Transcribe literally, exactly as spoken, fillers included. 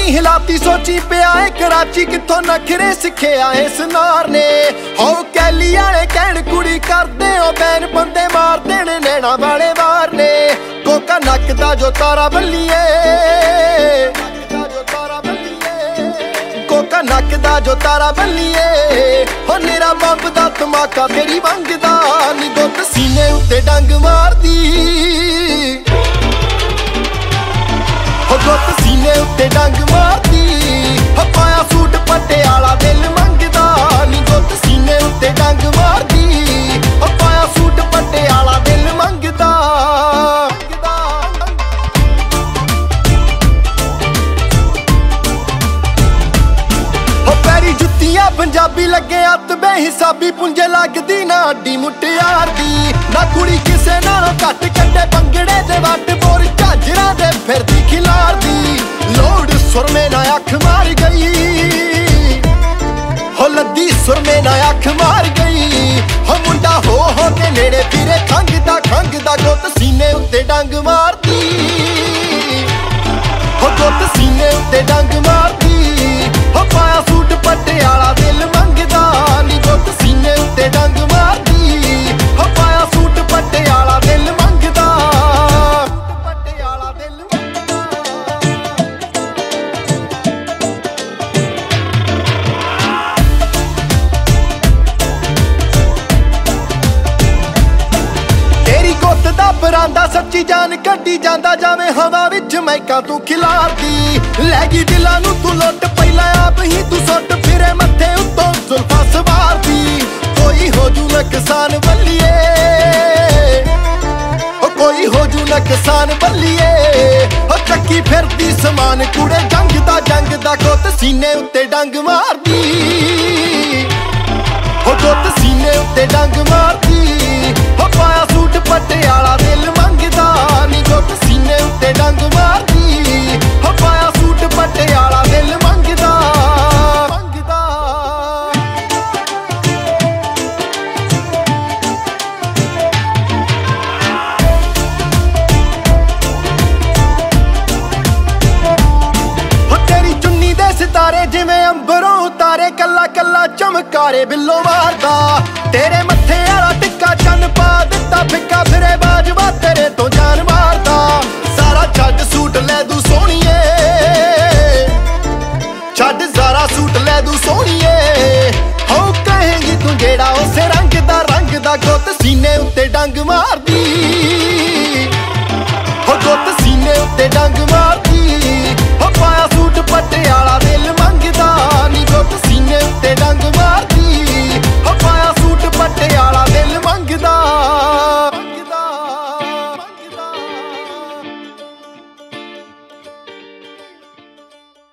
ਨੀ ਹਿਲਾਤੀ ਸੋਚੀ ਪਿਆ ਏ कराची कित्थों नखरे सिक्खिया इस नार ने हो कैली वाले कहण कुड़ी करदे ओ बैन बंदे मारदे ने नैना वाले वार ने कोका नक दा जो तारा बल्लिए कोका नक दा जो तारा बल्लिए हो निरा बंब दा धमाका तेरी मंगदा नी गुत्त सीने उत्ते डंग मारदी हो गुत्त सीने उत्ते डंग मारदी हो पाया सूट पटियाला दिल मंगदा नी गुत्त सीने उत्ते डंग मारदी हो पाया सूट पटियाला दिल मंगदा हो पैरी जुत्तियां पंजाबी लगे हत्थ बेहिसाबी पुंजे लगदी ना अड्डी मुटियार दी ना कुड़ी किसे नालों घट कड्डे पंगड़े दे वट बोर झाजरा दे फिरदी खिलार दी लोड़ सुरमे ना अख मार गई हो लद्दी सुरमे ना अख मार गई हो मुंडा हो हो के नेड़े फिरे खंगदा खंगदा गुत्त सीने उत्ते डंग मारदी हो गुत्त सीने उत्ते डंग मारदी हो पाया सूट पटियाला दिल मंगदा नी गुत्त सीने उत्ते डंग मारदी हो पाया सूट पटियाला दिल मंगदा पटियाला दिल तेरी गुत्त दा परांदा सच्ची जान कड्डी जांदा जावे हवा विच मैका तू खिलारदी लैगी दिलां नू तू लुट पहिला आप ही तू सुट फिरे मत्थे उत्तों जुल्फा सवारदी कोई हो जू नकसान बल्लिए ओ कोई हो जू नकसान बल्लिए ओ चक्की फिरदी समान कूड़े जंग दा जंग दा गुत्त सीने उत्ते डंग मारदी हो गुत्त सीने उत्ते डंग मारदी हो पाया सूट पटियाला दिल मंगदा नी गुत्त सीने उत्ते डंग मारदी हो पाया सूट पटियाला दिल मंगदा मंगदा हो तेरी चुन्नी दे सितारे जिवें अंबरों उतारे कल्ला कल्ला चमकारे बिल्लो मारदा तेरे मत्थे वाला टिक्का चन्न पा दिता फिक्का फिरे बाजवा तेरे तो जान मारदा सारा छड्ड सूट लै दू सोहणीए